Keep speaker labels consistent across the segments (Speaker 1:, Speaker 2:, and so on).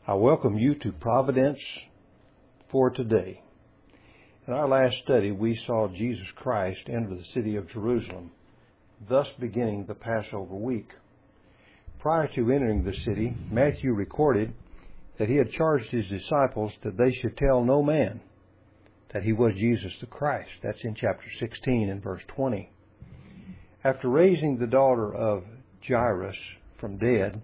Speaker 1: I welcome you to Providence for today. In our last study, we saw Jesus Christ enter the city of Jerusalem, thus beginning the Passover week. Prior to entering the city, Matthew recorded that he had charged his disciples that they should tell no man that he was Jesus the Christ. That's in chapter 16 and verse 20. After raising the daughter of Jairus from dead,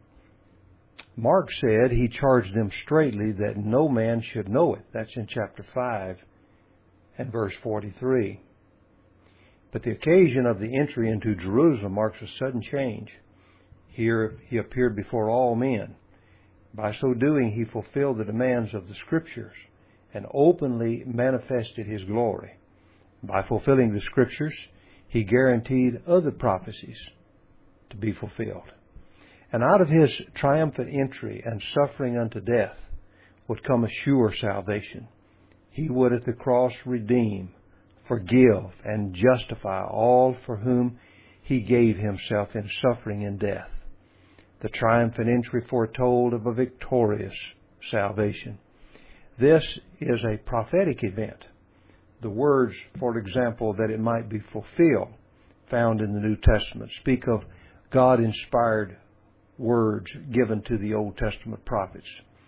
Speaker 1: Mark said he charged them straitly that no man should know it. That's in chapter 5 and verse 43. But the occasion of the entry into Jerusalem marks a sudden change. Here he appeared before all men. By so doing, he fulfilled the demands of the Scriptures and openly manifested his glory. By fulfilling the Scriptures, he guaranteed other prophecies to be fulfilled. And out of his triumphant entry and suffering unto death would come a sure salvation. He would at the cross redeem, forgive, and justify all for whom he gave himself in suffering and death. The triumphant entry foretold of a victorious salvation. This is a prophetic event. The words, for example, that it might be fulfilled, found in the New Testament, speak of God-inspired words given to the Old Testament prophets.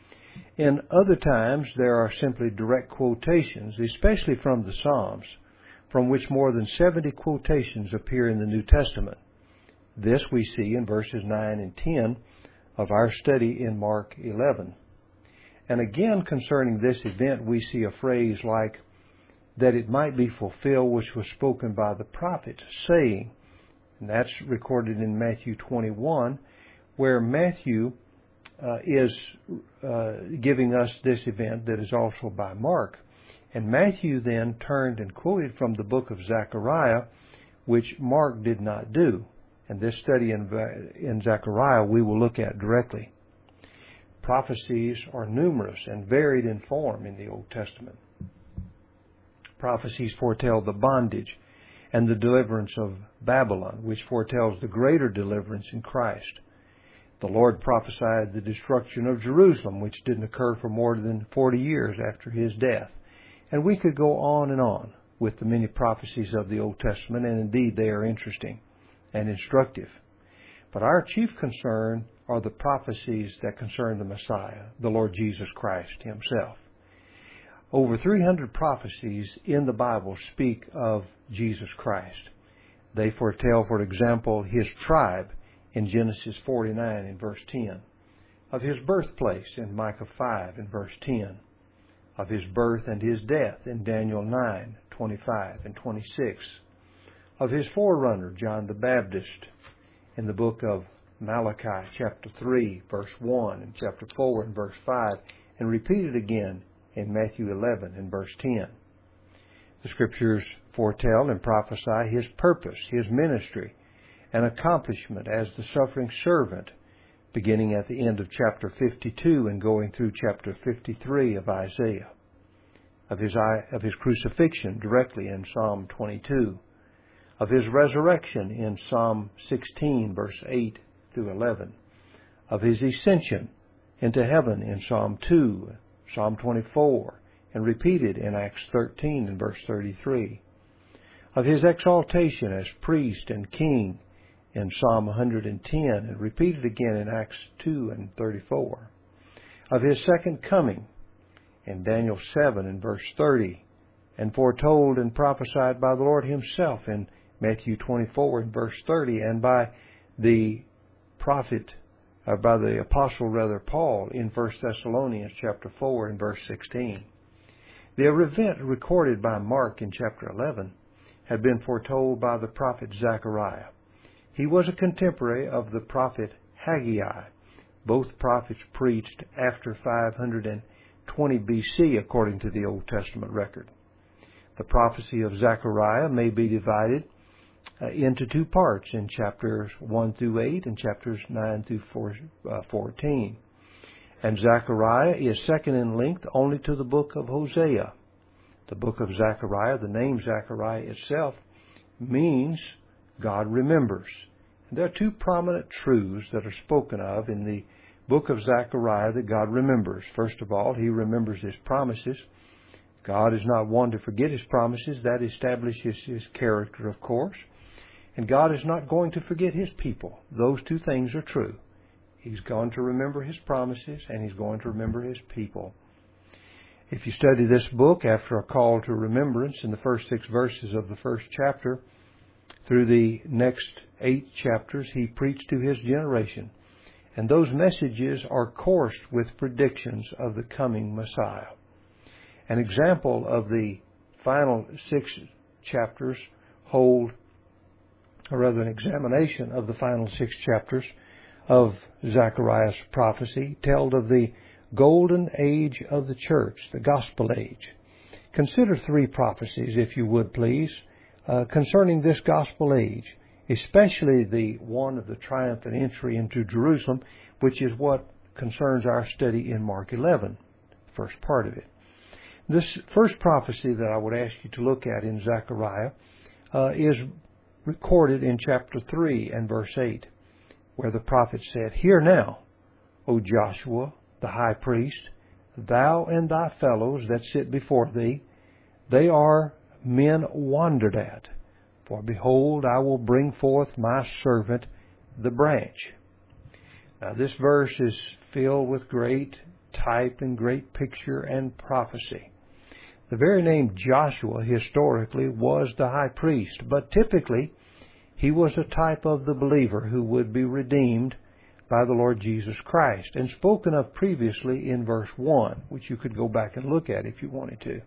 Speaker 1: In other times, there are simply direct quotations, especially from the Psalms, from which more than 70 quotations appear in the New Testament. This we see in verses 9 and 10 of our study in Mark 11. And again, concerning this event, we see a phrase like, that it might be fulfilled which was spoken by the prophets, saying, and that's recorded in Matthew 21, where Matthew is giving us this event that is also by Mark. And Matthew then turned and quoted from the book of Zechariah, which Mark did not do. And this study in Zechariah we will look at directly. Prophecies are numerous and varied in form in the Old Testament. Prophecies foretell the bondage and the deliverance of Babylon, which foretells the greater deliverance in Christ. The Lord prophesied the destruction of Jerusalem, which didn't occur for more than 40 years after his death. And we could go on and on with the many prophecies of the Old Testament, and indeed they are interesting and instructive. But our chief concern are the prophecies that concern the Messiah, the Lord Jesus Christ himself. Over 300 prophecies in the Bible speak of Jesus Christ. They foretell, for example, his tribe in Genesis 49 and verse 10, of his birthplace in Micah 5 and verse 10, of his birth and his death in Daniel 9, 25 and 26, of his forerunner, John the Baptist, in the book of Malachi, chapter 3, verse 1, and chapter 4 and verse 5, and repeated again in Matthew 11 and verse 10. The Scriptures foretell and prophesy his purpose, his ministry, and accomplishment as the suffering servant, beginning at the end of chapter 52 and going through chapter 53 of Isaiah, of his crucifixion directly in Psalm 22, of his resurrection in Psalm 16, verse 8 through 11, of his ascension into heaven in Psalm 2, Psalm 24, and repeated in Acts 13 and verse 33, of his exaltation as priest and king in Psalm 110, and repeated again in Acts 2 and 34, of his second coming in Daniel 7 and verse 30, and foretold and prophesied by the Lord himself in Matthew 24 and verse 30, and by the apostle Paul in 1 Thessalonians chapter 4 and verse 16. The event recorded by Mark in chapter 11 had been foretold by the prophet Zechariah. He was a contemporary of the prophet Haggai. Both prophets preached after 520 BC according to the Old Testament record. The prophecy of Zechariah may be divided into two parts in chapters 1 through 8 and chapters 9 through 14. And Zechariah is second in length only to the book of Hosea. The book of Zechariah, the name Zechariah itself, means God remembers. There are two prominent truths that are spoken of in the book of Zechariah that God remembers. First of all, He remembers His promises. God is not one to forget His promises. That establishes His character, of course. And God is not going to forget His people. Those two things are true. He's going to remember His promises, and He's going to remember His people. If you study this book after a call to remembrance in the first 6 verses of the first chapter, through the next 8 chapters, He preached to His generation. And those messages are coursed with predictions of the coming Messiah. An example of the final 6 chapters hold, or rather an examination of the final 6 chapters of Zechariah's prophecy, told of the golden age of the church, the gospel age. Consider 3 prophecies, if you would please, concerning this gospel age, especially the one of the triumphant entry into Jerusalem, which is what concerns our study in Mark 11, the first part of it. This first prophecy that I would ask you to look at in Zechariah is recorded in chapter 3 and verse 8, where the prophet said, "Hear now, O Joshua, the high priest, thou and thy fellows that sit before thee, they are men wondered at. For behold, I will bring forth my servant, the branch." Now this verse is filled with great type and great picture and prophecy. The very name Joshua historically was the high priest, but typically he was a type of the believer who would be redeemed by the Lord Jesus Christ, and spoken of previously in verse 1, which you could go back and look at if you wanted to.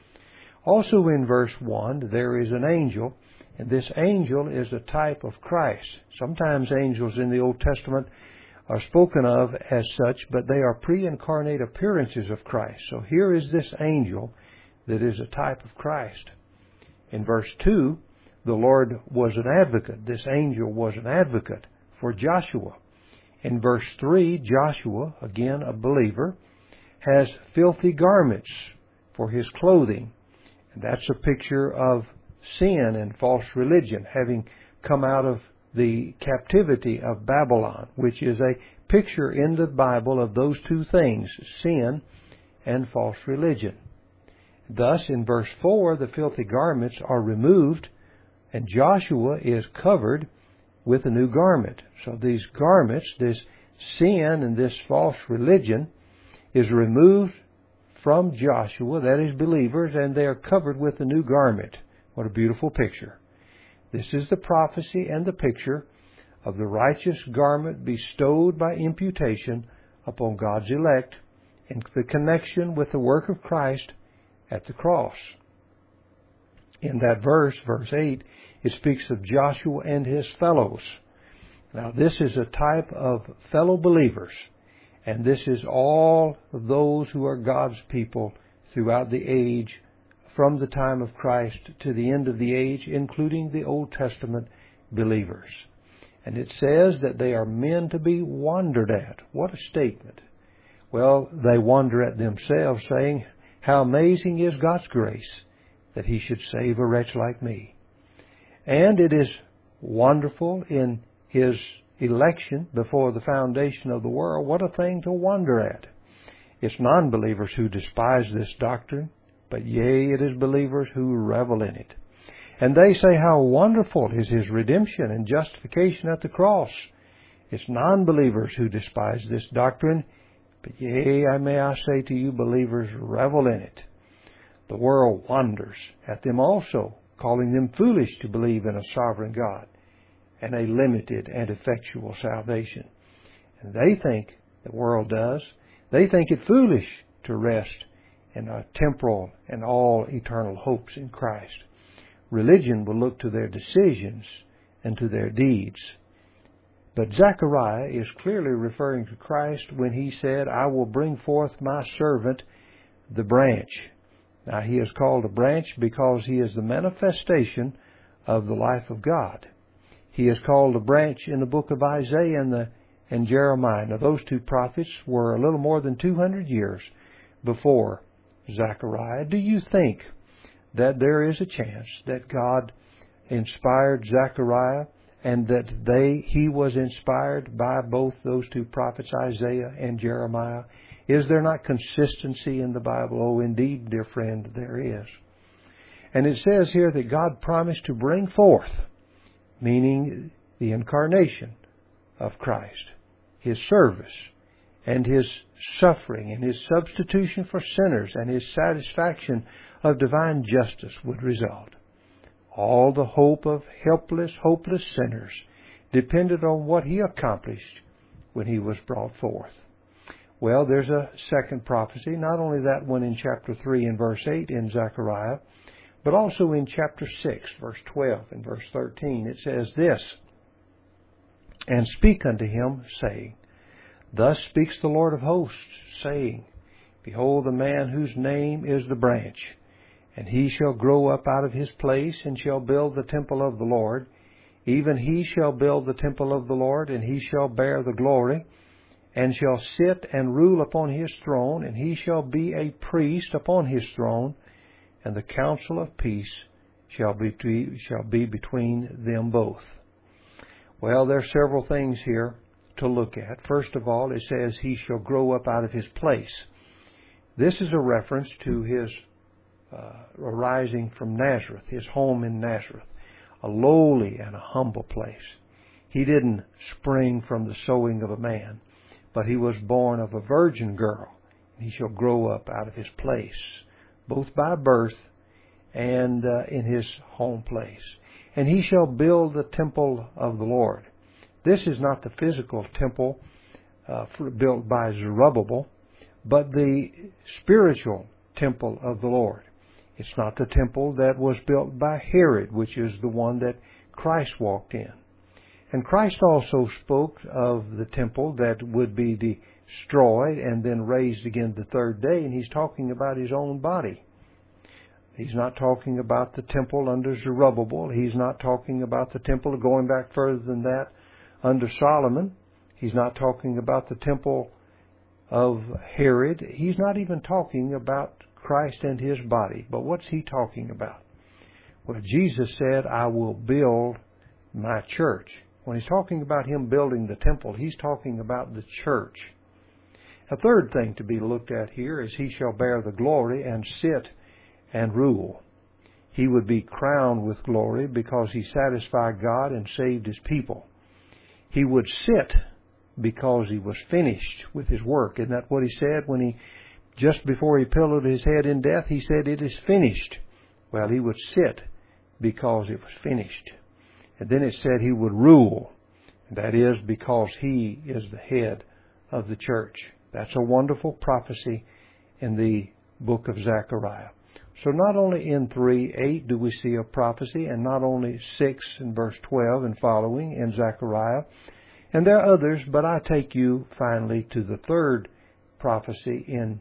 Speaker 1: Also in verse 1, there is an angel, and this angel is a type of Christ. Sometimes angels in the Old Testament are spoken of as such, but they are pre-incarnate appearances of Christ. So here is this angel that is a type of Christ. In verse 2, the Lord was an advocate. This angel was an advocate for Joshua. In verse 3, Joshua, again a believer, has filthy garments for his clothing. And that's a picture of sin and false religion, having come out of the captivity of Babylon, which is a picture in the Bible of those two things, sin and false religion. Thus, in verse 4, the filthy garments are removed, and Joshua is covered with a new garment. So these garments, this sin and this false religion, is removed from Joshua, that is believers, and they are covered with a new garment. What a beautiful picture. This is the prophecy and the picture of the righteous garment bestowed by imputation upon God's elect in the connection with the work of Christ at the cross. In that verse, verse 8, it speaks of Joshua and his fellows. Now, this is a type of fellow believers, and this is all of those who are God's people throughout the age, from the time of Christ to the end of the age, including the Old Testament believers. And it says that they are men to be wondered at. What a statement. Well, they wonder at themselves, saying, "How amazing is God's grace that He should save a wretch like me." And it is wonderful in His election before the foundation of the world. What a thing to wonder at. It's non-believers who despise this doctrine, but yea, it is believers who revel in it. And they say how wonderful is His redemption and justification at the cross. It's non-believers who despise this doctrine, but yea, may I say to you, believers revel in it. The world wonders at them also, calling them foolish to believe in a sovereign God and a limited and effectual salvation. And they think, the world does, they think it foolish to rest in a temporal and all eternal hopes in Christ. Religion will look to their decisions and to their deeds. But Zechariah is clearly referring to Christ when he said, "I will bring forth my servant, the branch." Now, he is called a branch because he is the manifestation of the life of God. He is called a branch in the book of Isaiah and Jeremiah. Now, those two prophets were a little more than 200 years before Zechariah. Do you think that there is a chance that God inspired Zechariah and that he was inspired by both those two prophets, Isaiah and Jeremiah? Is there not consistency in the Bible? Oh, indeed, dear friend, there is. And it says here that God promised to bring forth, meaning the incarnation of Christ, His service, and His suffering, and His substitution for sinners, and His satisfaction of divine justice would result. All the hope of helpless, hopeless sinners depended on what He accomplished when He was brought forth. Well, there's a second prophecy, not only that one in chapter 3 and verse 8 in Zechariah, but also in chapter 6, verse 12 and verse 13. It says this, "And speak unto him, saying, Thus speaks the Lord of hosts, saying, Behold, the man whose name is the branch, and he shall grow up out of his place, and shall build the temple of the Lord. Even he shall build the temple of the Lord, and he shall bear the glory, and shall sit and rule upon his throne, and he shall be a priest upon his throne, and the counsel of peace shall be between them both." Well, there are several things here to look at. First of all, it says he shall grow up out of his place. This is a reference to his arising from Nazareth, his home in Nazareth, a lowly and a humble place. He didn't spring from the sowing of a man, but he was born of a virgin girl. He shall grow up out of his place, both by birth and in his home place. And he shall build the temple of the Lord. This is not the physical temple built by Zerubbabel, but the spiritual temple of the Lord. It's not the temple that was built by Herod, which is the one that Christ walked in. And Christ also spoke of the temple that would be destroyed and then raised again the third day, and He's talking about His own body. He's not talking about the temple under Zerubbabel. He's not talking about the temple, going back further than that, under Solomon. He's not talking about the temple of Herod. He's not even talking about Christ and His body. But what's He talking about? Well, Jesus said, "I will build my church." When He's talking about Him building the temple, He's talking about the church. A third thing to be looked at here is He shall bear the glory and sit and rule. He would be crowned with glory because He satisfied God and saved His people. He would sit because He was finished with His work. Isn't that what He said when He, just before He pillowed His head in death, He said, "It is finished." Well, He would sit because it was finished. And then it said He would rule. That is because He is the head of the church. That's a wonderful prophecy in the book of Zechariah. So not only in 3:8 do we see a prophecy, and not only 6 and verse 12 and following in Zechariah. And there are others, but I take you finally to the third prophecy in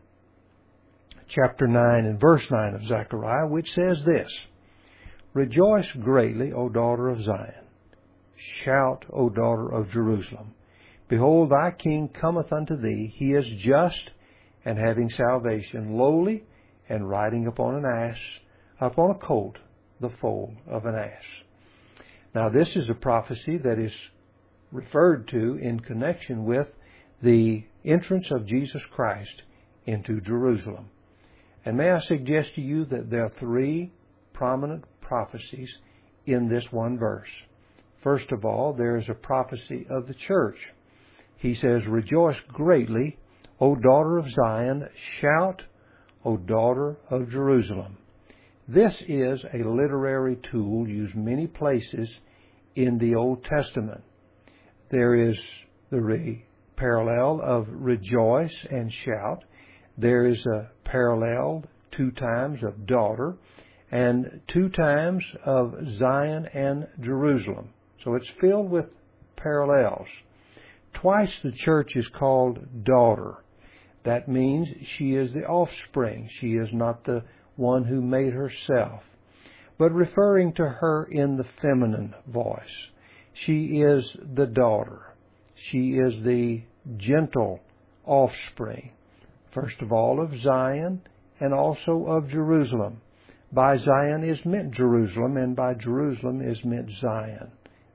Speaker 1: chapter 9 and verse 9 of Zechariah, which says this, "Rejoice greatly, O daughter of Zion. Shout, O daughter of Jerusalem. Behold, thy king cometh unto thee. He is just and having salvation, lowly, and riding upon an ass, upon a colt, the foal of an ass." Now this is a prophecy that is referred to in connection with the entrance of Jesus Christ into Jerusalem. And may I suggest to you that there are 3 prominent prophecies in this one verse. First of all, there is a prophecy of the church. He says, "Rejoice greatly, O daughter of Zion. Shout, O daughter of Jerusalem." This is a literary tool used many places in the Old Testament. There is the parallel of rejoice and shout. There is a parallel 2 times of daughter and 2 times of Zion and Jerusalem. So it's filled with parallels. Twice the church is called daughter. That means she is the offspring. She is not the one who made herself, but referring to her in the feminine voice. She is the daughter. She is the gentle offspring, first of all of Zion and also of Jerusalem. By Zion is meant Jerusalem, and by Jerusalem is meant Zion.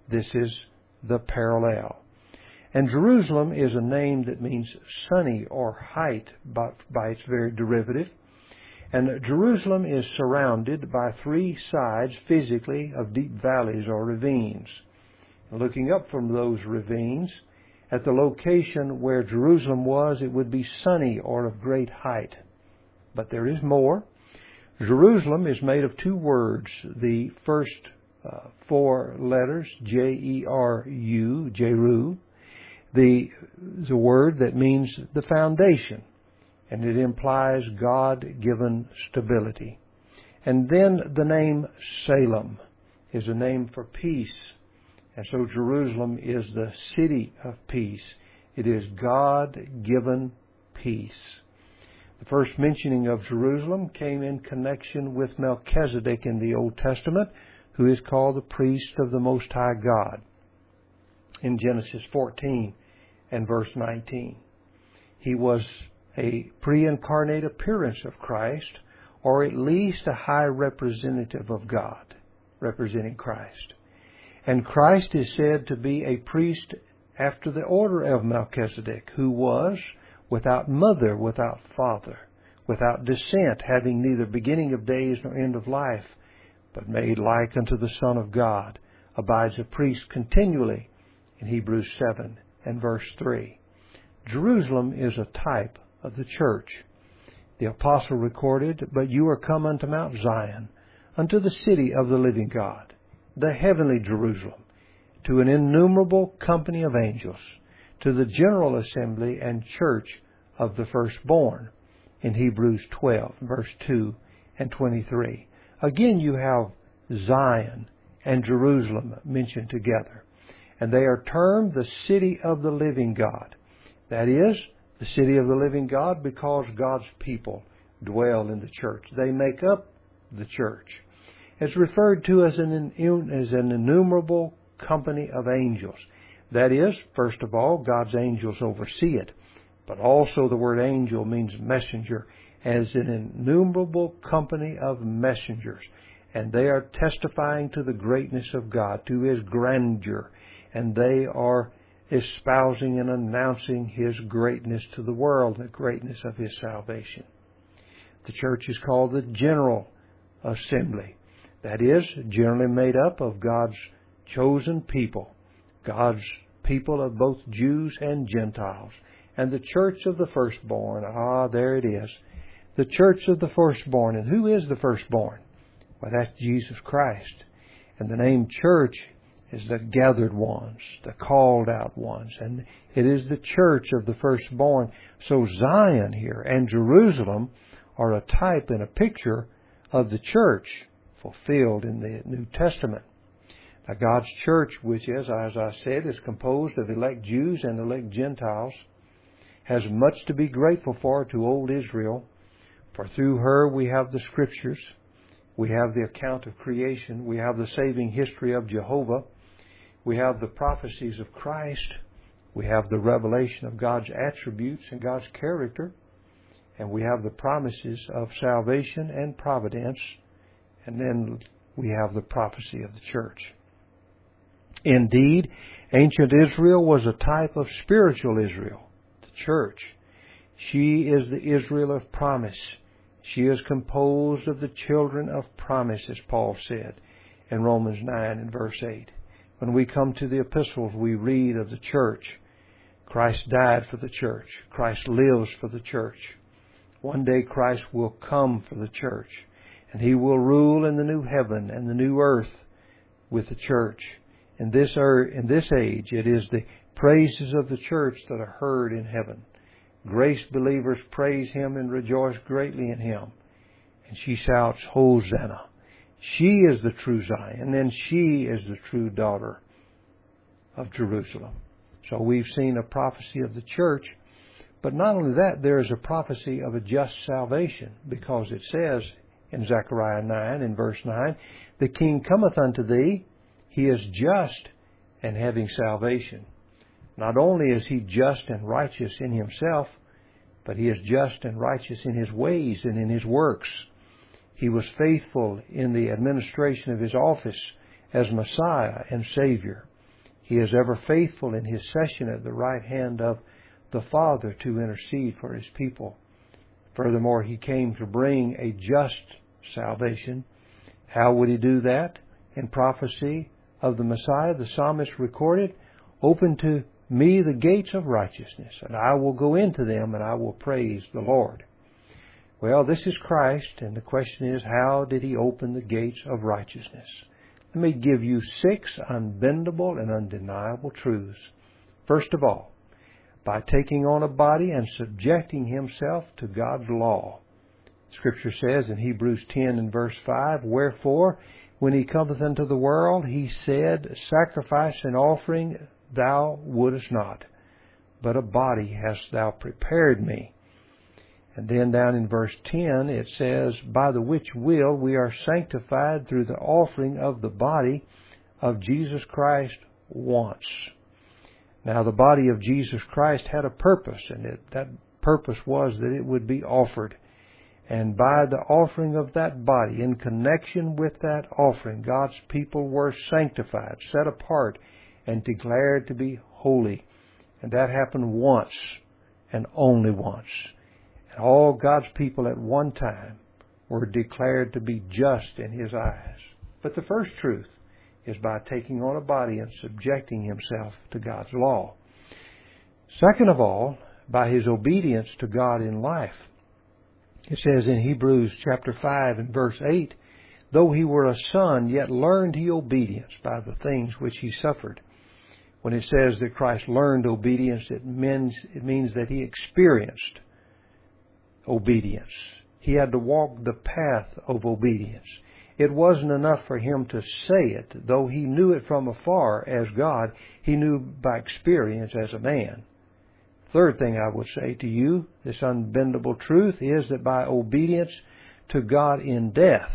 Speaker 1: This is the parallel. And Jerusalem is a name that means sunny or height by its very derivative. And Jerusalem is surrounded by three sides physically of deep valleys or ravines. Looking up from those ravines, at the location where Jerusalem was, it would be sunny or of great height. But there is more. Jerusalem is made of two words. The first four letters, J-E-R-U, Jeru, the word that means the foundation, and it implies God-given stability. And then the name Salem is a name for peace. And so Jerusalem is the city of peace. It is God-given peace. The first mentioning of Jerusalem came in connection with Melchizedek in the Old Testament, who is called the priest of the Most High God, in Genesis 14 and verse 19. He was a pre-incarnate appearance of Christ, or at least a high representative of God, representing Christ. And Christ is said to be a priest after the order of Melchizedek, who was without mother, without father, without descent, having neither beginning of days nor end of life, but made like unto the Son of God, abides a priest continually, in Hebrews 7 and verse 3. Jerusalem is a type of the church. The apostle recorded, "But you are come unto Mount Zion, unto the city of the living God, the heavenly Jerusalem, to an innumerable company of angels, to the general assembly and church of the firstborn," in Hebrews 12, verse 2 and 23. Again, you have Zion and Jerusalem mentioned together, and they are termed the city of the living God. That is, the city of the living God because God's people dwell in the church. They make up the church. It's referred to as an innumerable company of angels. That is, first of all, God's angels oversee it. But also the word angel means messenger, as an innumerable company of messengers. And they are testifying to the greatness of God, to His grandeur. And they are espousing and announcing His greatness to the world, the greatness of His salvation. The church is called the general assembly. That is, generally made up of God's chosen people, God's people of both Jews and Gentiles. And the church of the firstborn, there it is. The church of the firstborn. And who is the firstborn? Well, that's Jesus Christ. And the name church is the gathered ones, the called out ones. And it is the church of the firstborn. So Zion here and Jerusalem are a type and a picture of the church fulfilled in the New Testament. Now, God's church, which is, as I said, is composed of elect Jews and elect Gentiles, has much to be grateful for to old Israel. For through her we have the Scriptures, we have the account of creation, we have the saving history of Jehovah, we have the prophecies of Christ, we have the revelation of God's attributes and God's character, and we have the promises of salvation and providence, and then we have the prophecy of the church. Indeed, ancient Israel was a type of spiritual Israel, the church. She is the Israel of promise. She is composed of the children of promise, as Paul said in Romans 9 and verse 8. When we come to the epistles, we read of the church. Christ died for the church. Christ lives for the church. One day Christ will come for the church, and He will rule in the new heaven and the new earth with the church. In this age, it is the praises of the church that are heard in heaven. Grace believers praise Him and rejoice greatly in Him. And she shouts, Hosanna. She is the true Zion, and she is the true daughter of Jerusalem. So we've seen a prophecy of the church. But not only that, there is a prophecy of a just salvation, because it says in Zechariah 9, in verse 9, the King cometh unto thee, He is just and having salvation. Not only is He just and righteous in Himself, but He is just and righteous in His ways and in His works. He was faithful in the administration of His office as Messiah and Savior. He is ever faithful in His session at the right hand of the Father to intercede for His people. Furthermore, He came to bring a just salvation. How would He do that? In prophecy of the Messiah, the psalmist recorded, "Open to me the gates of righteousness, and I will go into them, and I will praise the Lord." Well, this is Christ, and the question is, how did He open the gates of righteousness? Let me give you 6 unbendable and undeniable truths. First of all, by taking on a body and subjecting Himself to God's law. Scripture says in Hebrews 10 and verse 5, "Wherefore, when He cometh into the world, He said, Sacrifice and offering thou wouldest not, but a body hast thou prepared me." And then down in verse 10 it says, "By the which will we are sanctified through the offering of the body of Jesus Christ once." Now the body of Jesus Christ had a purpose, and that purpose was that it would be offered. And by the offering of that body, in connection with that offering, God's people were sanctified, set apart, and declared to be holy. And that happened once, and only once. And all God's people at one time were declared to be just in His eyes. But the first truth is by taking on a body and subjecting Himself to God's law. Second of all, by His obedience to God in life. It says in Hebrews chapter 5 and verse 8, "Though He were a son, yet learned He obedience by the things which He suffered." When it says that Christ learned obedience, it means that He experienced obedience. He had to walk the path of obedience. It wasn't enough for Him to say it. Though He knew it from afar as God, He knew by experience as a man. Third thing I would say to you, this unbendable truth, is that by obedience to God in death,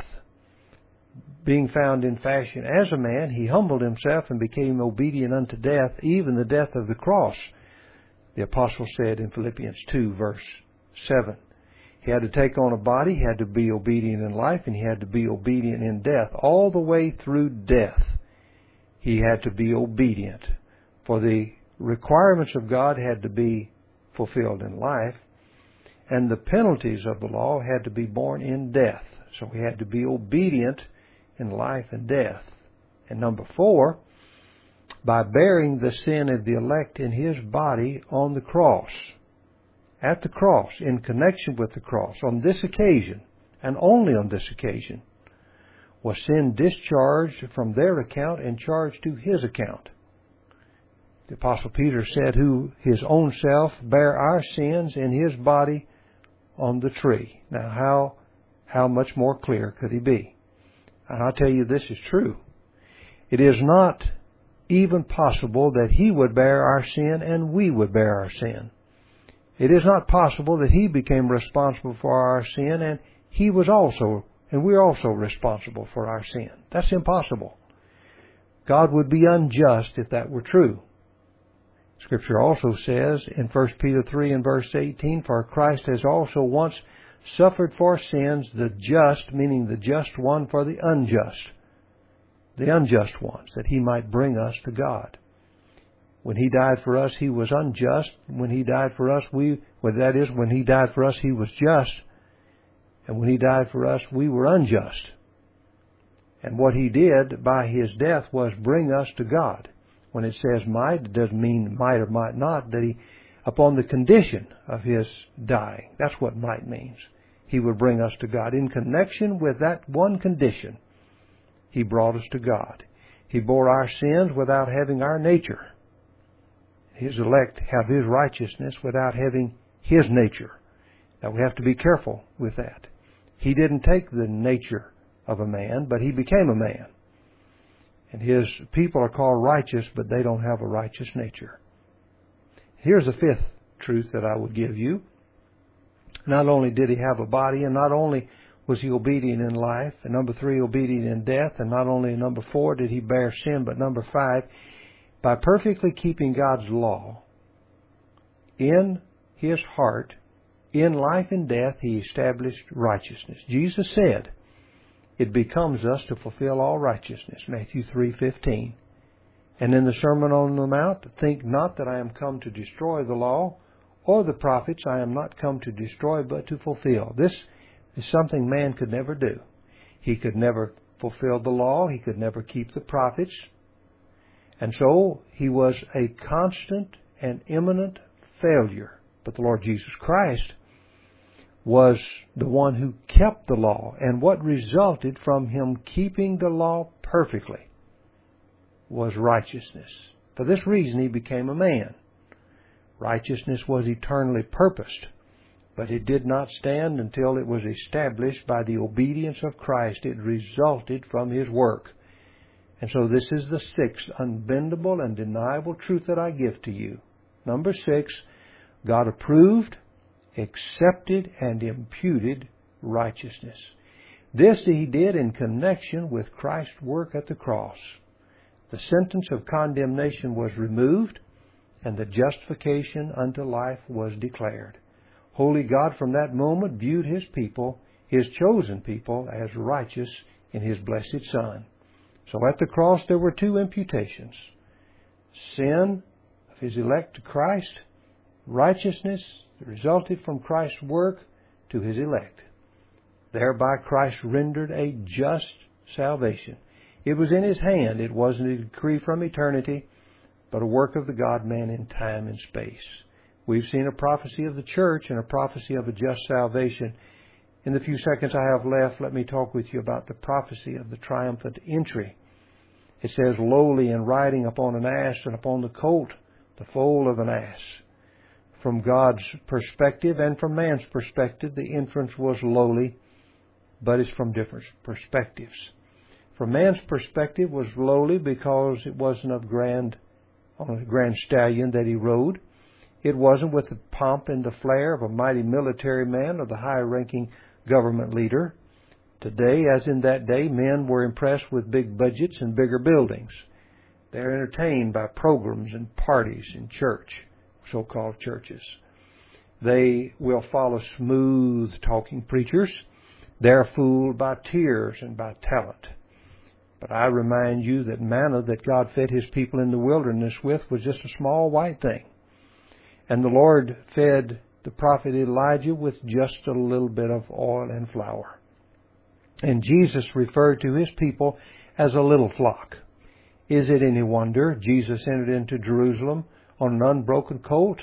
Speaker 1: being found in fashion as a man, He humbled Himself and became obedient unto death, even the death of the cross. The apostle said in Philippians 2 verse 7. He had to take on a body, He had to be obedient in life, and He had to be obedient in death. All the way through death, He had to be obedient. For the requirements of God had to be fulfilled in life, and the penalties of the law had to be borne in death. So He had to be obedient in life and death. And number 4, by bearing the sin of the elect in His body on the cross. At the cross, in connection with the cross, on this occasion, and only on this occasion, was sin discharged from their account and charged to His account. The Apostle Peter said, "Who His own self bare our sins in His body on the tree." Now, how much more clear could he be? And I'll tell you, this is true. It is not even possible that He would bear our sin and we would bear our sin. It is not possible that He became responsible for our sin and we're also responsible for our sin. That's impossible. God would be unjust if that were true. Scripture also says in 1 Peter 3 and verse 18, "For Christ has also once suffered for sins, the just," meaning the just one, "for the unjust ones, that He might bring us to God." When He died for us, He was unjust. When He died for us, when He died for us, He was just. And when He died for us, we were unjust. And what He did by His death was bring us to God. When it says might, it doesn't mean might or might not, that He, upon the condition of His dying. That's what might means. He would bring us to God. In connection with that one condition, He brought us to God. He bore our sins without having our nature. His elect have His righteousness without having His nature. Now we have to be careful with that. He didn't take the nature of a man, but He became a man. And His people are called righteous, but they don't have a righteous nature. Here's the fifth truth that I would give you. Not only did He have a body, and not only was He obedient in life, and number 3, obedient in death, and not only number 4 did He bear sin, but number 5, by perfectly keeping God's law in His heart, in life and death, He established righteousness. Jesus said, "It becomes us to fulfill all righteousness," Matthew 3:15. And in the Sermon on the Mount, think not that I am come to destroy the law or the prophets. I am not come to destroy, but to fulfill. This is something man could never do. He could never fulfill the law. He could never keep the prophets. And so he was a constant and imminent failure. But the Lord Jesus Christ was the one who kept the law. And what resulted from him keeping the law perfectly was righteousness. For this reason he became a man. Righteousness was eternally purposed, but it did not stand until it was established by the obedience of Christ. It resulted from His work. And so this is the sixth unbendable and deniable truth that I give to you. Number 6, God approved, accepted, and imputed righteousness. This He did in connection with Christ's work at the cross. The sentence of condemnation was removed, and the justification unto life was declared. Holy God from that moment viewed His people, His chosen people, as righteous in His blessed Son. So at the cross there were 2 imputations. Sin of His elect to Christ, righteousness that resulted from Christ's work to His elect. Thereby Christ rendered a just salvation. It was in His hand. It wasn't a decree from eternity, but a work of the God-man in time and space. We've seen a prophecy of the church and a prophecy of a just salvation. In the few seconds I have left, let me talk with you about the prophecy of the triumphant entry. It says, lowly and riding upon an ass, and upon the colt, the foal of an ass. From God's perspective and from man's perspective, the entrance was lowly, but it's from different perspectives. From man's perspective, it was lowly because it wasn't on a grand stallion that he rode. It wasn't with the pomp and the flair of a mighty military man or the high-ranking government leader. Today, as in that day, men were impressed with big budgets and bigger buildings. They're entertained by programs and parties in church, so-called churches. They will follow smooth-talking preachers. They're fooled by tears and by talent. But I remind you that manna that God fed His people in the wilderness with was just a small white thing. And the Lord fed the prophet Elijah with just a little bit of oil and flour. And Jesus referred to His people as a little flock. Is it any wonder Jesus entered into Jerusalem on an unbroken colt?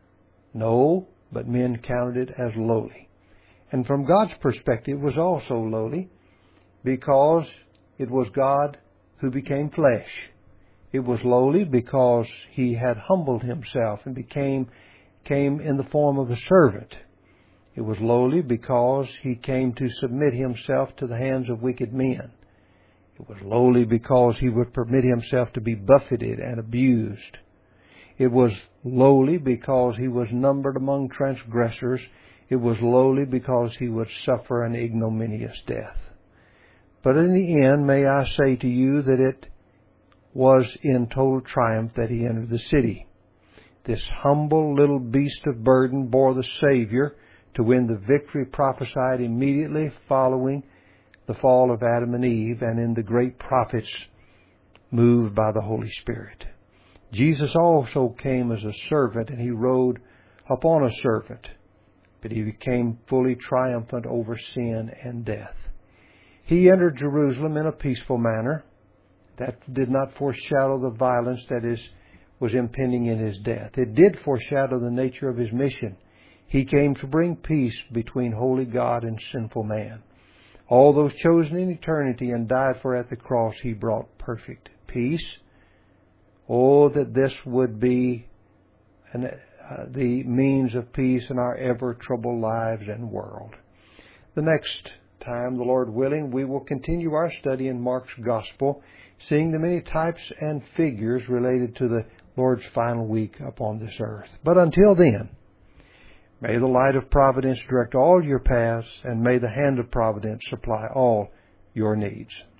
Speaker 1: No, but men counted it as lowly. And from God's perspective, it was also lowly because it was God who became flesh. It was lowly because He had humbled Himself and came in the form of a servant. It was lowly because He came to submit Himself to the hands of wicked men. It was lowly because He would permit Himself to be buffeted and abused. It was lowly because He was numbered among transgressors. It was lowly because He would suffer an ignominious death. But in the end, may I say to you that it was in total triumph that He entered the city. This humble little beast of burden bore the Savior to win the victory prophesied immediately following the fall of Adam and Eve and in the great prophets moved by the Holy Spirit. Jesus also came as a servant, and He rode upon a serpent, but He became fully triumphant over sin and death. He entered Jerusalem in a peaceful manner. That did not foreshadow the violence that was impending in His death. It did foreshadow the nature of His mission. He came to bring peace between holy God and sinful man. All those chosen in eternity and died for at the cross, He brought perfect peace. Oh, that this would be the means of peace in our ever-troubled lives and world. The next time, the Lord willing, we will continue our study in Mark's Gospel, seeing the many types and figures related to the Lord's final week upon this earth. But until then, may the light of providence direct all your paths, and may the hand of providence supply all your needs.